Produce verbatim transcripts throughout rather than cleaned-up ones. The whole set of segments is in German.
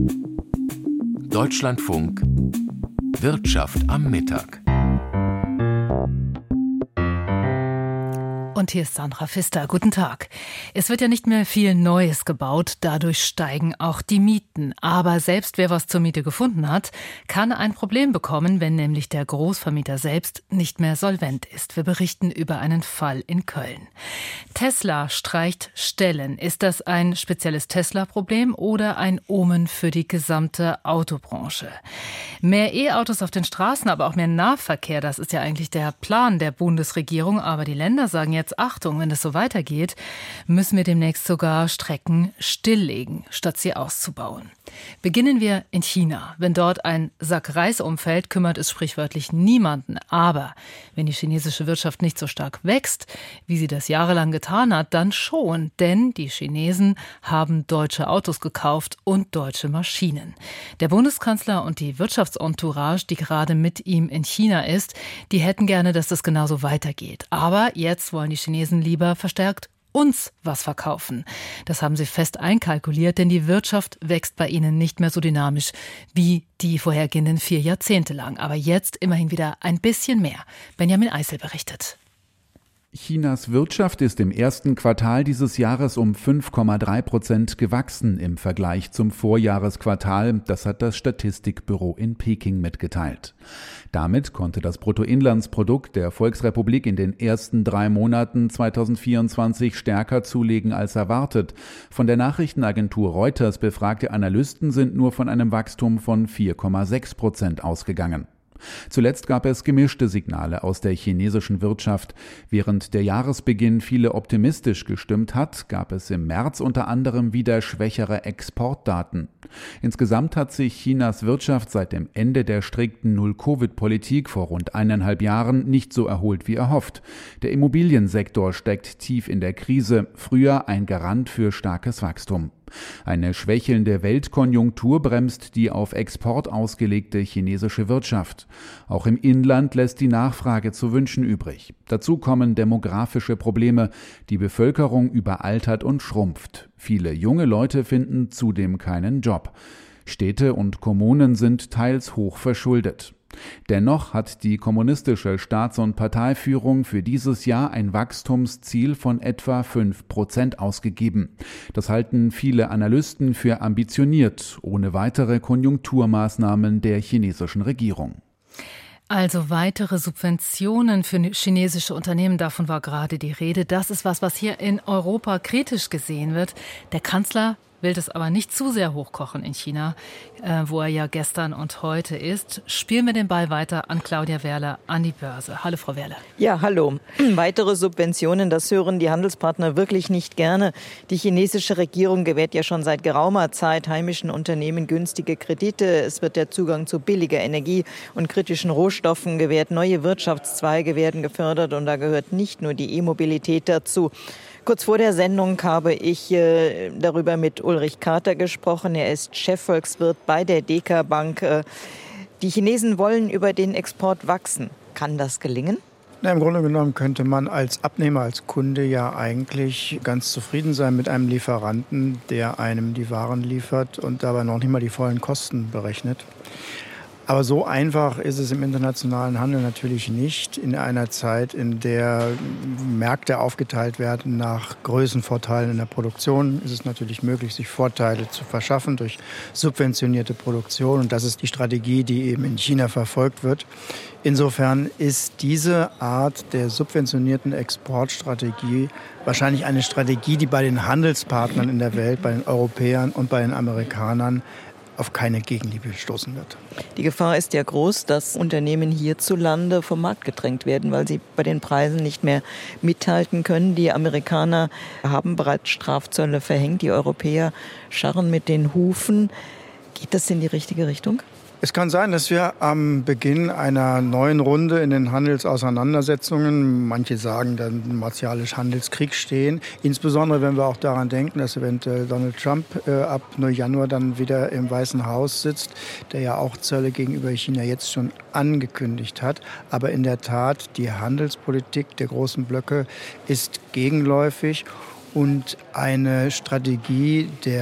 Deutschlandfunk Wirtschaft am Mittag. Und hier ist Sandra Pfister. Guten Tag. Es wird ja nicht mehr viel Neues gebaut, dadurch steigen auch die Mieten. Aber selbst wer was zur Miete gefunden hat, kann ein Problem bekommen, wenn nämlich der Großvermieter selbst nicht mehr solvent ist. Wir berichten über einen Fall in Köln. Tesla streicht Stellen. Ist das ein spezielles Tesla-Problem oder ein Omen für die gesamte Autobranche? Mehr E-Autos auf den Straßen, aber auch mehr Nahverkehr, das ist ja eigentlich der Plan der Bundesregierung. Aber die Länder sagen jetzt, Achtung, wenn es so weitergeht, müssen wir demnächst sogar Strecken stilllegen, statt sie auszubauen. Beginnen wir in China. Wenn dort ein Sack Reis umfällt, kümmert es sprichwörtlich niemanden. Aber wenn die chinesische Wirtschaft nicht so stark wächst, wie sie das jahrelang getan hat, dann schon. Denn die Chinesen haben deutsche Autos gekauft und deutsche Maschinen. Der Bundeskanzler und die Wirtschaftsentourage, die gerade mit ihm in China ist, die hätten gerne, dass das genauso weitergeht. Aber jetzt wollen die Chinesen lieber verstärkt uns was verkaufen. Das haben sie fest einkalkuliert, denn die Wirtschaft wächst bei ihnen nicht mehr so dynamisch wie die vorhergehenden vier Jahrzehnte lang. Aber jetzt immerhin wieder ein bisschen mehr. Benjamin Eisel berichtet. Chinas Wirtschaft ist im ersten Quartal dieses Jahres um fünf Komma drei Prozent gewachsen im Vergleich zum Vorjahresquartal. Das hat das Statistikbüro in Peking mitgeteilt. Damit konnte das Bruttoinlandsprodukt der Volksrepublik in den ersten drei Monaten zweitausendvierundzwanzig stärker zulegen als erwartet. Von der Nachrichtenagentur Reuters befragte Analysten sind nur von einem Wachstum von vier Komma sechs Prozent ausgegangen. Zuletzt gab es gemischte Signale aus der chinesischen Wirtschaft. Während der Jahresbeginn viele optimistisch gestimmt hat, gab es im März unter anderem wieder schwächere Exportdaten. Insgesamt hat sich Chinas Wirtschaft seit dem Ende der strikten Null-Covid-Politik vor rund eineinhalb Jahren nicht so erholt wie erhofft. Der Immobiliensektor steckt tief in der Krise, früher ein Garant für starkes Wachstum. Eine schwächelnde Weltkonjunktur bremst die auf Export ausgelegte chinesische Wirtschaft. Auch im Inland lässt die Nachfrage zu wünschen übrig. Dazu kommen demografische Probleme. Die Bevölkerung überaltert und schrumpft. Viele junge Leute finden zudem keinen Job. Städte und Kommunen sind teils hoch verschuldet. Dennoch hat die kommunistische Staats- und Parteiführung für dieses Jahr ein Wachstumsziel von etwa fünf Prozent ausgegeben. Das halten viele Analysten für ambitioniert, ohne weitere Konjunkturmaßnahmen der chinesischen Regierung. Also weitere Subventionen für chinesische Unternehmen, davon war gerade die Rede. Das ist was, was hier in Europa kritisch gesehen wird. Der Kanzler will das aber nicht zu sehr hochkochen in China, äh, wo er ja gestern und heute ist. Spielen wir den Ball weiter an Claudia Werle an die Börse. Hallo, Frau Werle. Ja, hallo. Weitere Subventionen, das hören die Handelspartner wirklich nicht gerne. Die chinesische Regierung gewährt ja schon seit geraumer Zeit heimischen Unternehmen günstige Kredite. Es wird der Zugang zu billiger Energie und kritischen Rohstoffen gewährt. Neue Wirtschaftszweige werden gefördert und da gehört nicht nur die E-Mobilität dazu. Kurz vor der Sendung habe ich äh, darüber mit Ulrich Kater gesprochen. Er ist Chefvolkswirt bei der Deka Bank. Äh, die Chinesen wollen über den Export wachsen. Kann das gelingen? Na, im Grunde genommen könnte man als Abnehmer, als Kunde ja eigentlich ganz zufrieden sein mit einem Lieferanten, der einem die Waren liefert und dabei noch nicht mal die vollen Kosten berechnet. Aber so einfach ist es im internationalen Handel natürlich nicht. In einer Zeit, in der Märkte aufgeteilt werden nach Größenvorteilen in der Produktion, ist es natürlich möglich, sich Vorteile zu verschaffen durch subventionierte Produktion. Und das ist die Strategie, die eben in China verfolgt wird. Insofern ist diese Art der subventionierten Exportstrategie wahrscheinlich eine Strategie, die bei den Handelspartnern in der Welt, bei den Europäern und bei den Amerikanern auf keine Gegenliebe stoßen wird. Die Gefahr ist ja groß, dass Unternehmen hierzulande vom Markt gedrängt werden, weil sie bei den Preisen nicht mehr mithalten können. Die Amerikaner haben bereits Strafzölle verhängt, die Europäer scharren mit den Hufen. Geht das in die richtige Richtung? Es kann sein, dass wir am Beginn einer neuen Runde in den Handelsauseinandersetzungen, manche sagen dann martialisch Handelskrieg stehen, insbesondere wenn wir auch daran denken, dass eventuell Donald Trump äh, ab Januar dann wieder im Weißen Haus sitzt, der ja auch Zölle gegenüber China jetzt schon angekündigt hat. Aber in der Tat, die Handelspolitik der großen Blöcke ist gegenläufig und eine Strategie der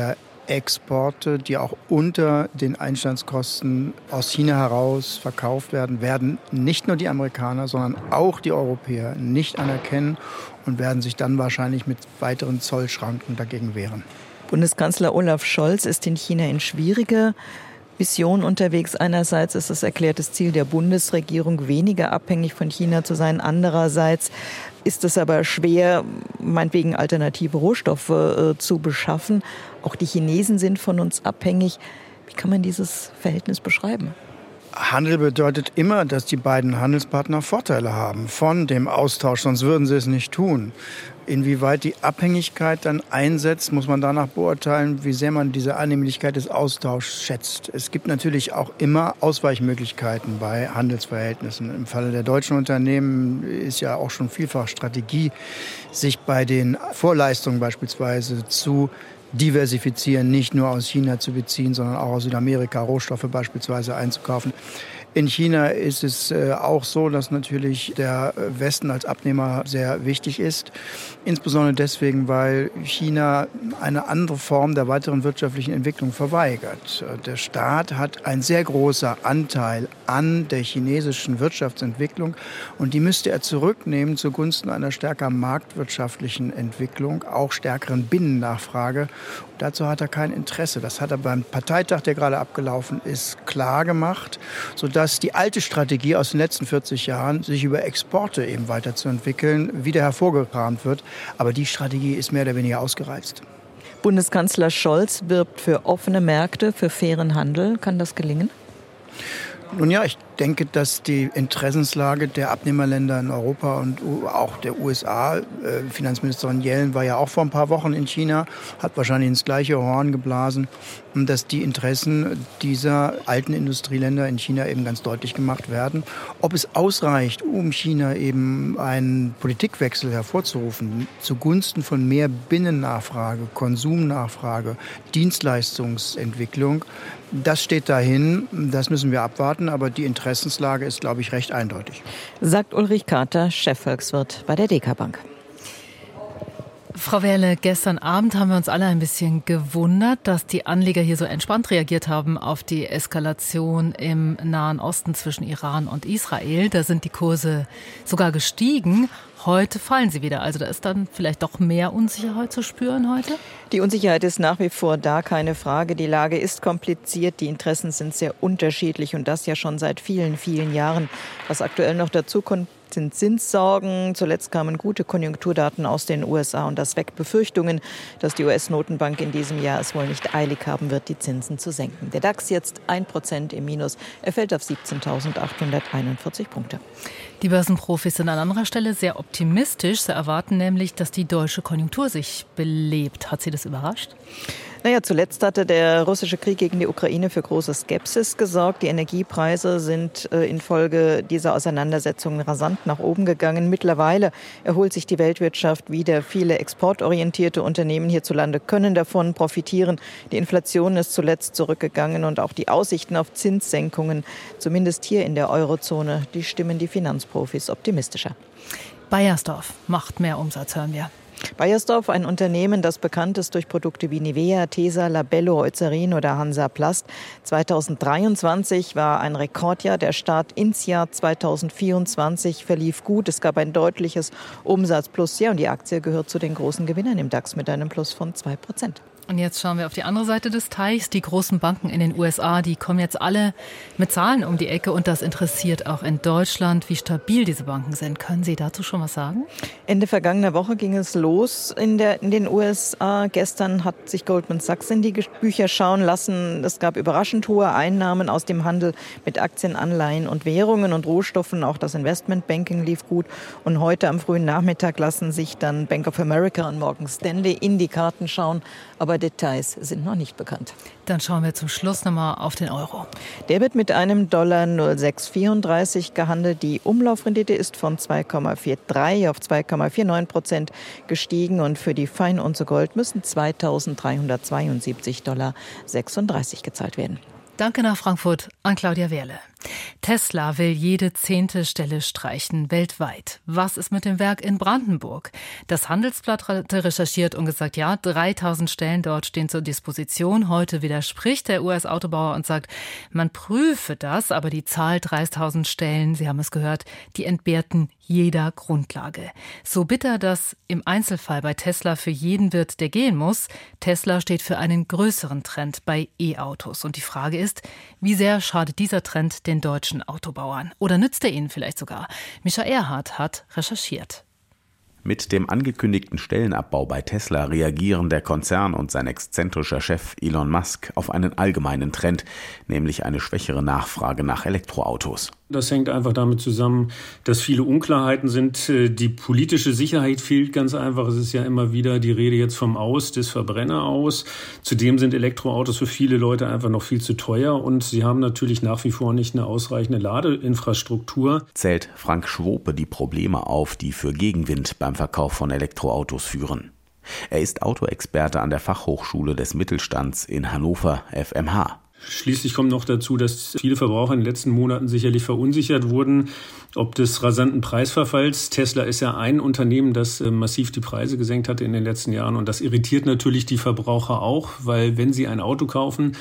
Exporte, die auch unter den Einstandskosten aus China heraus verkauft werden, werden nicht nur die Amerikaner, sondern auch die Europäer nicht anerkennen und werden sich dann wahrscheinlich mit weiteren Zollschranken dagegen wehren. Bundeskanzler Olaf Scholz ist in China in schwieriger Mission unterwegs. Einerseits ist das erklärtes Ziel der Bundesregierung, weniger abhängig von China zu sein. Andererseits ist es aber schwer, meinetwegen alternative Rohstoffe äh, zu beschaffen. Auch die Chinesen sind von uns abhängig. Wie kann man dieses Verhältnis beschreiben? Handel bedeutet immer, dass die beiden Handelspartner Vorteile haben von dem Austausch, sonst würden sie es nicht tun. Inwieweit die Abhängigkeit dann einsetzt, muss man danach beurteilen, wie sehr man diese Annehmlichkeit des Austauschs schätzt. Es gibt natürlich auch immer Ausweichmöglichkeiten bei Handelsverhältnissen. Im Falle der deutschen Unternehmen ist ja auch schon vielfach Strategie, sich bei den Vorleistungen beispielsweise zu diversifizieren, nicht nur aus China zu beziehen, sondern auch aus Südamerika Rohstoffe beispielsweise einzukaufen. In China ist es auch so, dass natürlich der Westen als Abnehmer sehr wichtig ist. Insbesondere deswegen, weil China eine andere Form der weiteren wirtschaftlichen Entwicklung verweigert. Der Staat hat einen sehr großen Anteil an der chinesischen Wirtschaftsentwicklung und die müsste er zurücknehmen zugunsten einer stärker marktwirtschaftlichen Entwicklung, auch stärkeren Binnennachfrage. Und dazu hat er kein Interesse. Das hat er beim Parteitag, der gerade abgelaufen ist, klar gemacht, sodass dass die alte Strategie aus den letzten vierzig Jahren, sich über Exporte eben weiterzuentwickeln, wieder hervorgekramt wird. Aber die Strategie ist mehr oder weniger ausgereizt. Bundeskanzler Scholz wirbt für offene Märkte, für fairen Handel. Kann das gelingen? Nun ja, ich denke, dass die Interessenslage der Abnehmerländer in Europa und auch der U S A, äh, Finanzministerin Yellen war ja auch vor ein paar Wochen in China, hat wahrscheinlich ins gleiche Horn geblasen, dass die Interessen dieser alten Industrieländer in China eben ganz deutlich gemacht werden. Ob es ausreicht, um China eben einen Politikwechsel hervorzurufen, zugunsten von mehr Binnennachfrage, Konsumnachfrage, Dienstleistungsentwicklung, das steht dahin, das müssen wir abwarten, aber die Interessenslage ist, glaube ich, recht eindeutig. Sagt Ulrich Kater, Chefvolkswirt bei der Deka Bank. Frau Wehrle, gestern Abend haben wir uns alle ein bisschen gewundert, dass die Anleger hier so entspannt reagiert haben auf die Eskalation im Nahen Osten zwischen Iran und Israel. Da sind die Kurse sogar gestiegen. Heute fallen sie wieder. Also da ist dann vielleicht doch mehr Unsicherheit zu spüren heute? Die Unsicherheit ist nach wie vor da, keine Frage. Die Lage ist kompliziert, die Interessen sind sehr unterschiedlich und das ja schon seit vielen, vielen Jahren. Was aktuell noch dazu kommt, sind Zinssorgen. Zuletzt kamen gute Konjunkturdaten aus den U S A und das weckt Befürchtungen, dass die U S-Notenbank in diesem Jahr es wohl nicht eilig haben wird, die Zinsen zu senken. Der DAX jetzt ein Prozent im Minus. Er fällt auf siebzehntausendachthunderteinundvierzig Punkte. Die Börsenprofis sind an anderer Stelle sehr optimistisch. Sie erwarten nämlich, dass die deutsche Konjunktur sich belebt. Hat Sie das überrascht? Naja, zuletzt hatte der russische Krieg gegen die Ukraine für große Skepsis gesorgt. Die Energiepreise sind äh, infolge dieser Auseinandersetzungen rasant nach oben gegangen. Mittlerweile erholt sich die Weltwirtschaft wieder. Viele exportorientierte Unternehmen hierzulande können davon profitieren. Die Inflation ist zuletzt zurückgegangen und auch die Aussichten auf Zinssenkungen, zumindest hier in der Eurozone, die stimmen die Finanzprofis optimistischer. Beiersdorf macht mehr Umsatz, hören wir. Beiersdorf, ein Unternehmen, das bekannt ist durch Produkte wie Nivea, Tesa, Labello, Eucerin oder Hansaplast. zweitausenddreiundzwanzig war ein Rekordjahr. Der Start ins Jahr zweitausendvierundzwanzig verlief gut. Es gab ein deutliches Umsatzplus. Ja, und die Aktie gehört zu den großen Gewinnern im DAX mit einem Plus von zwei Prozent. Und jetzt schauen wir auf die andere Seite des Teichs. Die großen Banken in den U S A, die kommen jetzt alle mit Zahlen um die Ecke. Und das interessiert auch in Deutschland, wie stabil diese Banken sind. Können Sie dazu schon was sagen? Ende vergangener Woche ging es los in, der, in den U S A. Gestern hat sich Goldman Sachs in die Bücher schauen lassen. Es gab überraschend hohe Einnahmen aus dem Handel mit Aktien, Anleihen und Währungen und Rohstoffen. Auch das Investmentbanking lief gut. Und heute am frühen Nachmittag lassen sich dann Bank of America und Morgan Stanley in die Karten schauen. Aber Details sind noch nicht bekannt. Dann schauen wir zum Schluss nochmal auf den Euro. Der wird mit einem Dollar null Komma sechs vierunddreißig gehandelt. Die Umlaufrendite ist von zwei Komma dreiundvierzig auf zwei Komma neunundvierzig Prozent gestiegen. Und für die Feinunze Gold müssen zweitausenddreihundertzweiundsiebzig Komma sechsunddreißig Dollar gezahlt werden. Danke nach Frankfurt an Claudia Wehrle. Tesla will jede zehnte Stelle streichen weltweit. Was ist mit dem Werk in Brandenburg? Das Handelsblatt hat recherchiert und gesagt, ja, dreitausend Stellen dort stehen zur Disposition. Heute widerspricht der U S-Autobauer und sagt, man prüfe das, aber die Zahl dreißigtausend Stellen, Sie haben es gehört, die entbehrten jeder Grundlage. So bitter das im Einzelfall bei Tesla für jeden wird, der gehen muss, Tesla steht für einen größeren Trend bei E-Autos. Und die Frage ist, wie sehr schadet dieser Trend den deutschen Autobauern? Oder nützt er ihnen vielleicht sogar? Micha Erhardt hat recherchiert. Mit dem angekündigten Stellenabbau bei Tesla reagieren der Konzern und sein exzentrischer Chef Elon Musk auf einen allgemeinen Trend, nämlich eine schwächere Nachfrage nach Elektroautos. Das hängt einfach damit zusammen, dass viele Unklarheiten sind. Die politische Sicherheit fehlt ganz einfach. Es ist ja immer wieder die Rede jetzt vom Aus des Verbrenneraus. Zudem sind Elektroautos für viele Leute einfach noch viel zu teuer und sie haben natürlich nach wie vor nicht eine ausreichende Ladeinfrastruktur. Zählt Frank Schwope die Probleme auf, die für Gegenwind beim Verkauf von Elektroautos führen. Er ist Autoexperte an der Fachhochschule des Mittelstands in Hannover, F M H. Schließlich kommt noch dazu, dass viele Verbraucher in den letzten Monaten sicherlich verunsichert wurden, ob des rasanten Preisverfalls. Tesla ist ja ein Unternehmen, das massiv die Preise gesenkt hatte in den letzten Jahren. Und das irritiert natürlich die Verbraucher auch, weil wenn sie ein Auto kaufen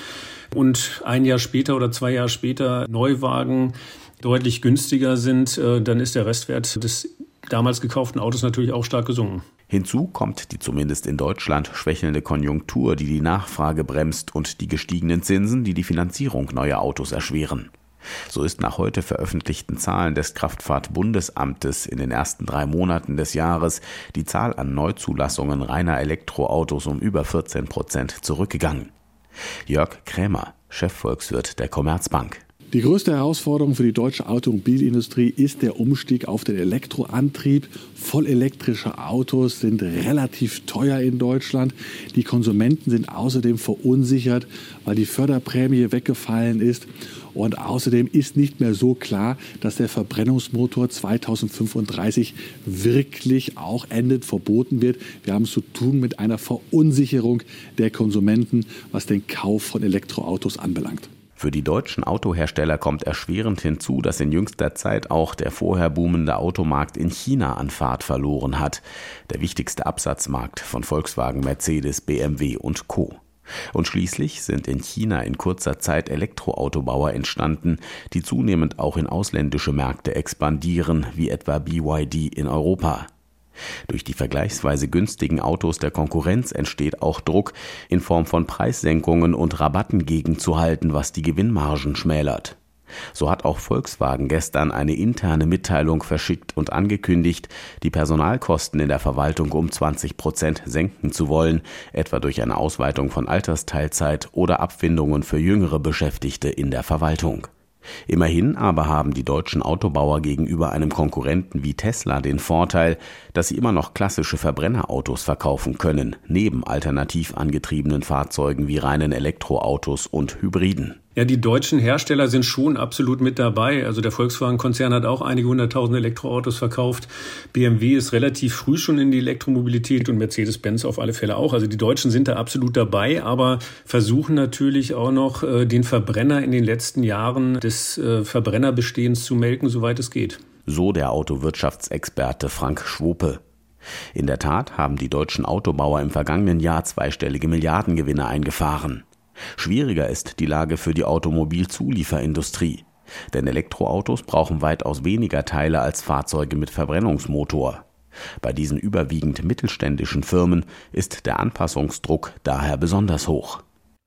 und ein Jahr später oder zwei Jahre später Neuwagen deutlich günstiger sind, dann ist der Restwert des damals gekauften Autos natürlich auch stark gesunken. Hinzu kommt die zumindest in Deutschland schwächelnde Konjunktur, die die Nachfrage bremst, und die gestiegenen Zinsen, die die Finanzierung neuer Autos erschweren. So ist nach heute veröffentlichten Zahlen des Kraftfahrtbundesamtes in den ersten drei Monaten des Jahres die Zahl an Neuzulassungen reiner Elektroautos um über vierzehn Prozent zurückgegangen. Jörg Krämer, Chefvolkswirt der Commerzbank. Die größte Herausforderung für die deutsche Automobilindustrie ist der Umstieg auf den Elektroantrieb. Vollelektrische Autos sind relativ teuer in Deutschland. Die Konsumenten sind außerdem verunsichert, weil die Förderprämie weggefallen ist. Und außerdem ist nicht mehr so klar, dass der Verbrennungsmotor zweitausendfünfunddreißig wirklich auch endend verboten wird. Wir haben es zu tun mit einer Verunsicherung der Konsumenten, was den Kauf von Elektroautos anbelangt. Für die deutschen Autohersteller kommt erschwerend hinzu, dass in jüngster Zeit auch der vorher boomende Automarkt in China an Fahrt verloren hat. Der wichtigste Absatzmarkt von Volkswagen, Mercedes, B M W und Co. Und schließlich sind in China in kurzer Zeit Elektroautobauer entstanden, die zunehmend auch in ausländische Märkte expandieren, wie etwa B Y D in Europa. Durch die vergleichsweise günstigen Autos der Konkurrenz entsteht auch Druck, in Form von Preissenkungen und Rabatten gegenzuhalten, was die Gewinnmargen schmälert. So hat auch Volkswagen gestern eine interne Mitteilung verschickt und angekündigt, die Personalkosten in der Verwaltung um zwanzig Prozent senken zu wollen, etwa durch eine Ausweitung von Altersteilzeit oder Abfindungen für jüngere Beschäftigte in der Verwaltung. Immerhin aber haben die deutschen Autobauer gegenüber einem Konkurrenten wie Tesla den Vorteil, dass sie immer noch klassische Verbrennerautos verkaufen können, neben alternativ angetriebenen Fahrzeugen wie reinen Elektroautos und Hybriden. Ja, die deutschen Hersteller sind schon absolut mit dabei. Also der Volkswagen-Konzern hat auch einige hunderttausend Elektroautos verkauft. B M W ist relativ früh schon in die Elektromobilität und Mercedes-Benz auf alle Fälle auch. Also die Deutschen sind da absolut dabei, aber versuchen natürlich auch noch, den Verbrenner in den letzten Jahren des Verbrennerbestehens zu melken, soweit es geht. So der Autowirtschaftsexperte Frank Schwope. In der Tat haben die deutschen Autobauer im vergangenen Jahr zweistellige Milliardengewinne eingefahren. Schwieriger ist die Lage für die Automobilzulieferindustrie. Denn Elektroautos brauchen weitaus weniger Teile als Fahrzeuge mit Verbrennungsmotor. Bei diesen überwiegend mittelständischen Firmen ist der Anpassungsdruck daher besonders hoch.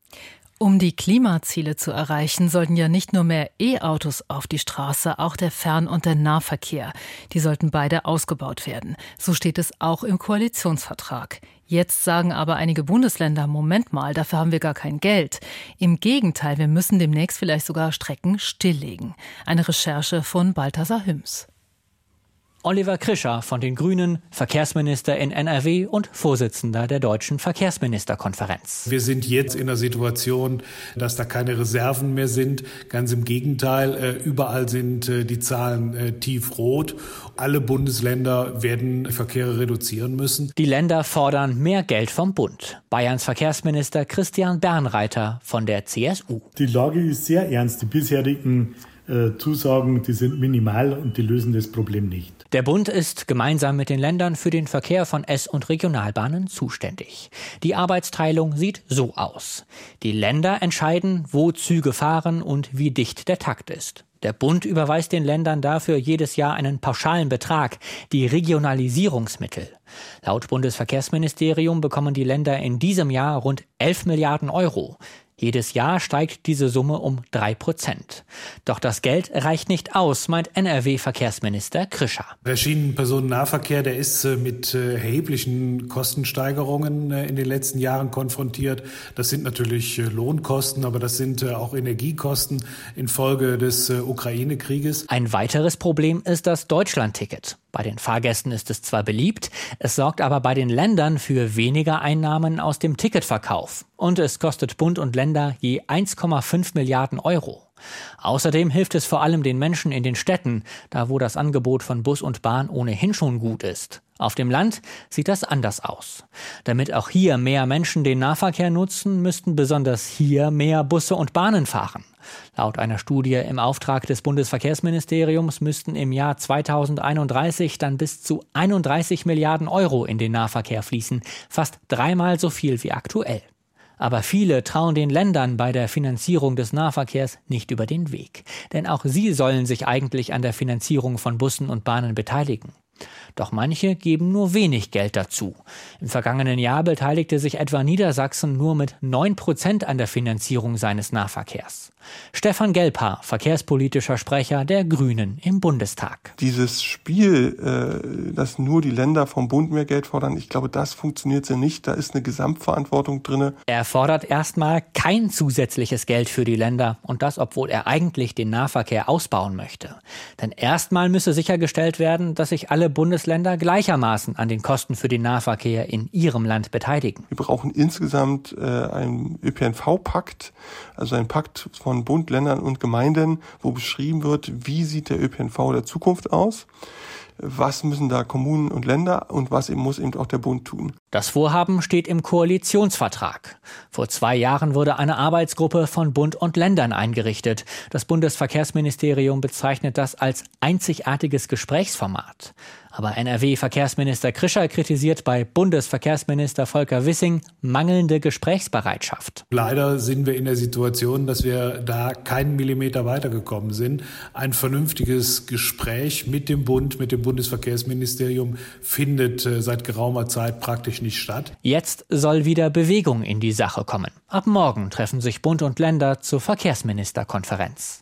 Um die Klimaziele zu erreichen, sollten ja nicht nur mehr E-Autos auf die Straße, auch der Fern- und der Nahverkehr. Die sollten beide ausgebaut werden. So steht es auch im Koalitionsvertrag. Jetzt sagen aber einige Bundesländer, Moment mal, dafür haben wir gar kein Geld. Im Gegenteil, wir müssen demnächst vielleicht sogar Strecken stilllegen. Eine Recherche von Balthasar Hüms. Oliver Krischer von den Grünen, Verkehrsminister in N R W und Vorsitzender der Deutschen Verkehrsministerkonferenz. Wir sind jetzt in der Situation, dass da keine Reserven mehr sind. Ganz im Gegenteil, überall sind die Zahlen tiefrot. Alle Bundesländer werden Verkehre reduzieren müssen. Die Länder fordern mehr Geld vom Bund. Bayerns Verkehrsminister Christian Bernreiter von der C S U. Die Lage ist sehr ernst. Die bisherigen äh, Zusagen, die sind minimal und die lösen das Problem nicht. Der Bund ist gemeinsam mit den Ländern für den Verkehr von S- und Regionalbahnen zuständig. Die Arbeitsteilung sieht so aus. Die Länder entscheiden, wo Züge fahren und wie dicht der Takt ist. Der Bund überweist den Ländern dafür jedes Jahr einen pauschalen Betrag, die Regionalisierungsmittel. Laut Bundesverkehrsministerium bekommen die Länder in diesem Jahr rund elf Milliarden Euro. Jedes Jahr steigt diese Summe um drei Prozent. Doch das Geld reicht nicht aus, meint N R W-Verkehrsminister Krischer. Der Schienenpersonennahverkehr, der ist mit erheblichen Kostensteigerungen in den letzten Jahren konfrontiert. Das sind natürlich Lohnkosten, aber das sind auch Energiekosten infolge des Ukraine-Krieges. Ein weiteres Problem ist das Deutschland-Ticket. Bei den Fahrgästen ist es zwar beliebt, es sorgt aber bei den Ländern für weniger Einnahmen aus dem Ticketverkauf. Und es kostet Bund und Länder je eins Komma fünf Milliarden Euro. Außerdem hilft es vor allem den Menschen in den Städten, da wo das Angebot von Bus und Bahn ohnehin schon gut ist. Auf dem Land sieht das anders aus. Damit auch hier mehr Menschen den Nahverkehr nutzen, müssten besonders hier mehr Busse und Bahnen fahren. Laut einer Studie im Auftrag des Bundesverkehrsministeriums müssten im Jahr zweitausendeinunddreißig dann bis zu einunddreißig Milliarden Euro in den Nahverkehr fließen, fast dreimal so viel wie aktuell. Aber viele trauen den Ländern bei der Finanzierung des Nahverkehrs nicht über den Weg. Denn auch sie sollen sich eigentlich an der Finanzierung von Bussen und Bahnen beteiligen. Doch manche geben nur wenig Geld dazu. Im vergangenen Jahr beteiligte sich etwa Niedersachsen nur mit neun Prozent an der Finanzierung seines Nahverkehrs. Stefan Gelbhaar, verkehrspolitischer Sprecher der Grünen im Bundestag. Dieses Spiel, äh, dass nur die Länder vom Bund mehr Geld fordern, ich glaube, das funktioniert ja nicht. Da ist eine Gesamtverantwortung drin. Er fordert erstmal kein zusätzliches Geld für die Länder. Und das, obwohl er eigentlich den Nahverkehr ausbauen möchte. Denn erstmal müsse sichergestellt werden, dass sich alle Bundesländer gleichermaßen an den Kosten für den Nahverkehr in ihrem Land beteiligen. Wir brauchen insgesamt äh, einen Ö P N V-Pakt, also einen Pakt von Bund, Ländern und Gemeinden, wo beschrieben wird, wie sieht der Ö P N V der Zukunft aus, was müssen da Kommunen und Länder und was eben muss eben auch der Bund tun. Das Vorhaben steht im Koalitionsvertrag. Vor zwei Jahren wurde eine Arbeitsgruppe von Bund und Ländern eingerichtet. Das Bundesverkehrsministerium bezeichnet das als einzigartiges Gesprächsformat. Aber N R W-Verkehrsminister Krischer kritisiert bei Bundesverkehrsminister Volker Wissing mangelnde Gesprächsbereitschaft. Leider sind wir in der Situation, dass wir da keinen Millimeter weitergekommen sind. Ein vernünftiges Gespräch mit dem Bund, mit dem Bundesverkehrsministerium findet äh, seit geraumer Zeit praktisch nicht statt. Jetzt soll wieder Bewegung in die Sache kommen. Ab morgen treffen sich Bund und Länder zur Verkehrsministerkonferenz.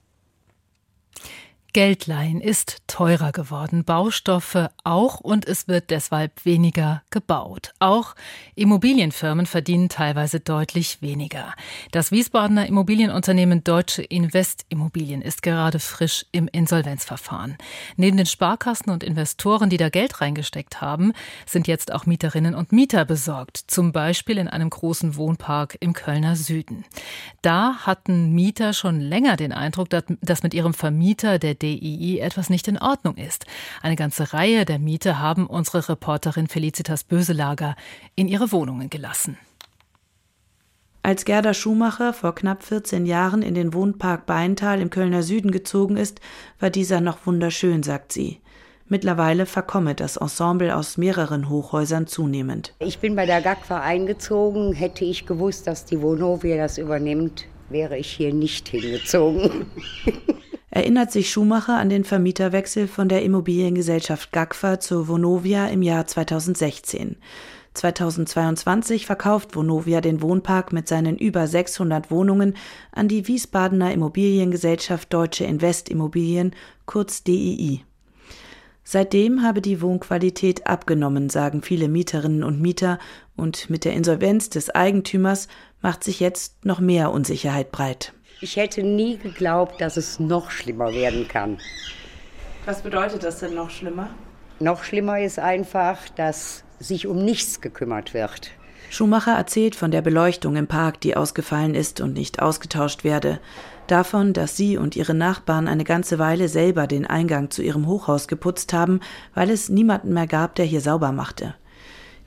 Geld leihen ist teurer geworden, Baustoffe auch, und es wird deshalb weniger gebaut. Auch Immobilienfirmen verdienen teilweise deutlich weniger. Das Wiesbadener Immobilienunternehmen Deutsche Invest Immobilien ist gerade frisch im Insolvenzverfahren. Neben den Sparkassen und Investoren, die da Geld reingesteckt haben, sind jetzt auch Mieterinnen und Mieter besorgt. Zum Beispiel in einem großen Wohnpark im Kölner Süden. Da hatten Mieter schon länger den Eindruck, dass mit ihrem Vermieter, der D I I, etwas nicht in Ordnung ist. Eine ganze Reihe der Mieter haben unsere Reporterin Felicitas Böselager in ihre Wohnungen gelassen. Als Gerda Schumacher vor knapp vierzehn Jahren in den Wohnpark Beintal im Kölner Süden gezogen ist, war dieser noch wunderschön, sagt sie. Mittlerweile verkomme das Ensemble aus mehreren Hochhäusern zunehmend. Ich bin bei der G A G F A eingezogen. Hätte ich gewusst, dass die Vonovia das übernimmt, wäre ich hier nicht hingezogen. Erinnert sich Schumacher an den Vermieterwechsel von der Immobiliengesellschaft G A G F A zur Vonovia im Jahr zweitausendsechzehn. zweitausendzweiundzwanzig verkauft Vonovia den Wohnpark mit seinen über sechshundert Wohnungen an die Wiesbadener Immobiliengesellschaft Deutsche Invest Immobilien, kurz D I I. Seitdem habe die Wohnqualität abgenommen, sagen viele Mieterinnen und Mieter, und mit der Insolvenz des Eigentümers macht sich jetzt noch mehr Unsicherheit breit. Ich hätte nie geglaubt, dass es noch schlimmer werden kann. Was bedeutet das denn noch schlimmer? Noch schlimmer ist einfach, dass sich um nichts gekümmert wird. Schumacher erzählt von der Beleuchtung im Park, die ausgefallen ist und nicht ausgetauscht werde. Davon, dass sie und ihre Nachbarn eine ganze Weile selber den Eingang zu ihrem Hochhaus geputzt haben, weil es niemanden mehr gab, der hier sauber machte.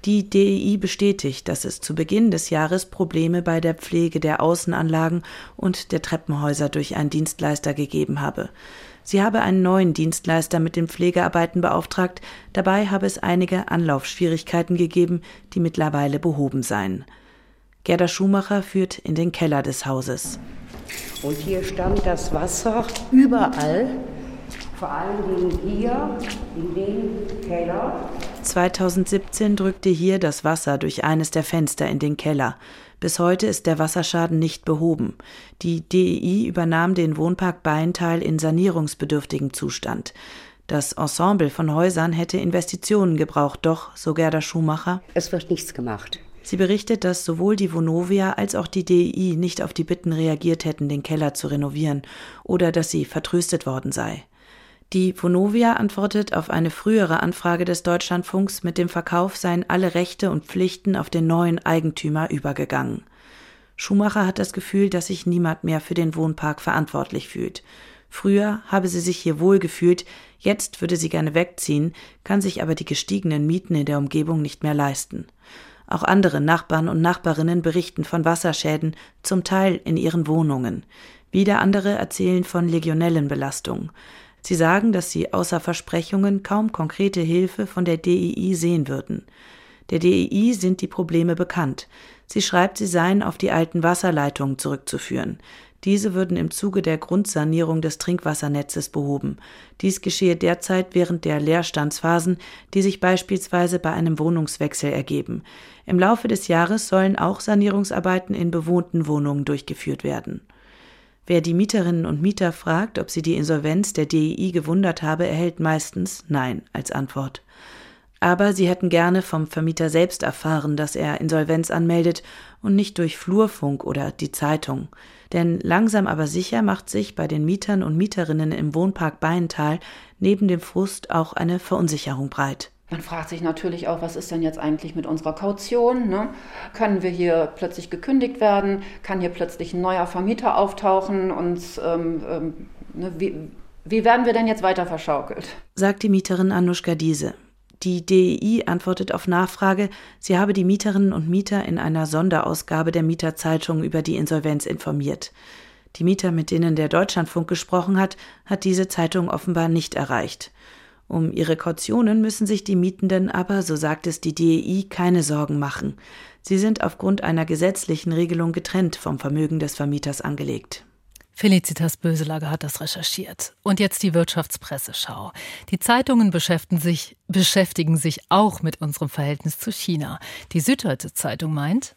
Die D E I bestätigt, dass es zu Beginn des Jahres Probleme bei der Pflege der Außenanlagen und der Treppenhäuser durch einen Dienstleister gegeben habe. Sie habe einen neuen Dienstleister mit den Pflegearbeiten beauftragt. Dabei habe es einige Anlaufschwierigkeiten gegeben, die mittlerweile behoben seien. Gerda Schumacher führt in den Keller des Hauses. Und hier stand das Wasser überall, vor allen Dingen hier in den Keller. zweitausendsiebzehn drückte hier das Wasser durch eines der Fenster in den Keller. Bis heute ist der Wasserschaden nicht behoben. Die D E I übernahm den Wohnpark Beintal in sanierungsbedürftigem Zustand. Das Ensemble von Häusern hätte Investitionen gebraucht, doch, so Gerda Schumacher, es wird nichts gemacht. Sie berichtet, dass sowohl die Vonovia als auch die D E I nicht auf die Bitten reagiert hätten, den Keller zu renovieren, oder dass sie vertröstet worden sei. Die Vonovia antwortet auf eine frühere Anfrage des Deutschlandfunks, mit dem Verkauf seien alle Rechte und Pflichten auf den neuen Eigentümer übergegangen. Schumacher hat das Gefühl, dass sich niemand mehr für den Wohnpark verantwortlich fühlt. Früher habe sie sich hier wohl gefühlt, jetzt würde sie gerne wegziehen, kann sich aber die gestiegenen Mieten in der Umgebung nicht mehr leisten. Auch andere Nachbarn und Nachbarinnen berichten von Wasserschäden, zum Teil in ihren Wohnungen. Wieder andere erzählen von Legionellenbelastung. Sie sagen, dass sie außer Versprechungen kaum konkrete Hilfe von der D E I sehen würden. Der D E I sind die Probleme bekannt. Sie schreibt, sie seien auf die alten Wasserleitungen zurückzuführen. Diese würden im Zuge der Grundsanierung des Trinkwassernetzes behoben. Dies geschehe derzeit während der Leerstandsphasen, die sich beispielsweise bei einem Wohnungswechsel ergeben. Im Laufe des Jahres sollen auch Sanierungsarbeiten in bewohnten Wohnungen durchgeführt werden. Wer die Mieterinnen und Mieter fragt, ob sie die Insolvenz der D E I gewundert habe, erhält meistens Nein als Antwort. Aber sie hätten gerne vom Vermieter selbst erfahren, dass er Insolvenz anmeldet und nicht durch Flurfunk oder die Zeitung. Denn langsam aber sicher macht sich bei den Mietern und Mieterinnen im Wohnpark Beintal neben dem Frust auch eine Verunsicherung breit. Man fragt sich natürlich auch, was ist denn jetzt eigentlich mit unserer Kaution? Ne? Können wir hier plötzlich gekündigt werden? Kann hier plötzlich ein neuer Vermieter auftauchen? Und ähm, ähm, ne, wie, wie werden wir denn jetzt weiter verschaukelt? Sagt die Mieterin Anuschka Diese. Die D E I antwortet auf Nachfrage, sie habe die Mieterinnen und Mieter in einer Sonderausgabe der Mieterzeitung über die Insolvenz informiert. Die Mieter, mit denen der Deutschlandfunk gesprochen hat, hat diese Zeitung offenbar nicht erreicht. Um ihre Kautionen müssen sich die Mietenden aber, so sagt es die D E I, keine Sorgen machen. Sie sind aufgrund einer gesetzlichen Regelung getrennt vom Vermögen des Vermieters angelegt. Felicitas Böselager hat das recherchiert. Und jetzt die Wirtschaftspresseschau. Die Zeitungen beschäftigen sich, beschäftigen sich auch mit unserem Verhältnis zu China. Die Süddeutsche Zeitung meint,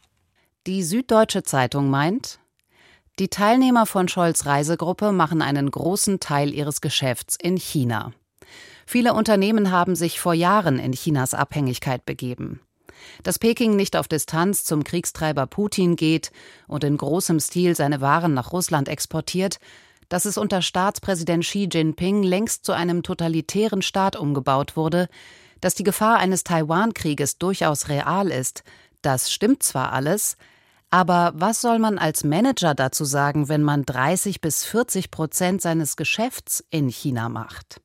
Die Süddeutsche Zeitung meint, die Teilnehmer von Scholz' Reisegruppe machen einen großen Teil ihres Geschäfts in China. Viele Unternehmen haben sich vor Jahren in Chinas Abhängigkeit begeben. Dass Peking nicht auf Distanz zum Kriegstreiber Putin geht und in großem Stil seine Waren nach Russland exportiert, dass es unter Staatspräsident Xi Jinping längst zu einem totalitären Staat umgebaut wurde, dass die Gefahr eines Taiwan-Krieges durchaus real ist, das stimmt zwar alles, aber was soll man als Manager dazu sagen, wenn man dreißig bis vierzig Prozent seines Geschäfts in China macht?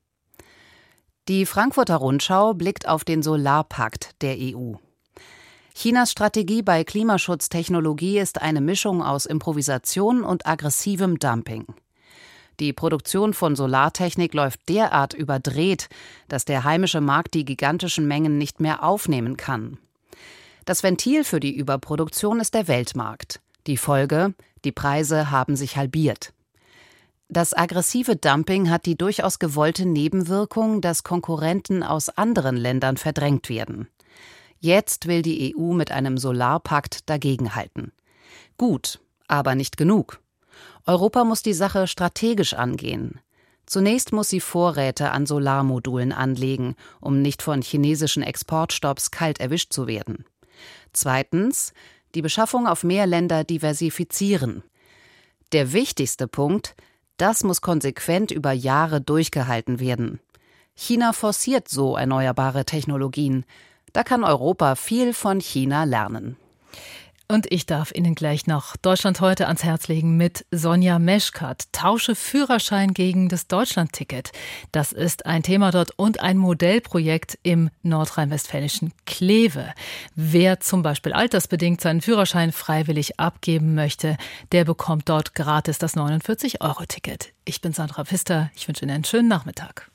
Die Frankfurter Rundschau blickt auf den Solarpakt der E U. Chinas Strategie bei Klimaschutztechnologie ist eine Mischung aus Improvisation und aggressivem Dumping. Die Produktion von Solartechnik läuft derart überdreht, dass der heimische Markt die gigantischen Mengen nicht mehr aufnehmen kann. Das Ventil für die Überproduktion ist der Weltmarkt. Die Folge: die Preise haben sich halbiert. Das aggressive Dumping hat die durchaus gewollte Nebenwirkung, dass Konkurrenten aus anderen Ländern verdrängt werden. Jetzt will die E U mit einem Solarpakt dagegenhalten. Gut, aber nicht genug. Europa muss die Sache strategisch angehen. Zunächst muss sie Vorräte an Solarmodulen anlegen, um nicht von chinesischen Exportstopps kalt erwischt zu werden. Zweitens, die Beschaffung auf mehr Länder diversifizieren. Der wichtigste Punkt: Das muss konsequent über Jahre durchgehalten werden. China forciert so erneuerbare Technologien. Da kann Europa viel von China lernen. Und ich darf Ihnen gleich noch Deutschland heute ans Herz legen mit Sonja Meschkat. Tausche Führerschein gegen das Deutschlandticket. Das ist ein Thema dort und ein Modellprojekt im nordrhein-westfälischen Kleve. Wer zum Beispiel altersbedingt seinen Führerschein freiwillig abgeben möchte, der bekommt dort gratis das neunundvierzig Euro Ticket. Ich bin Sandra Pfister. Ich wünsche Ihnen einen schönen Nachmittag.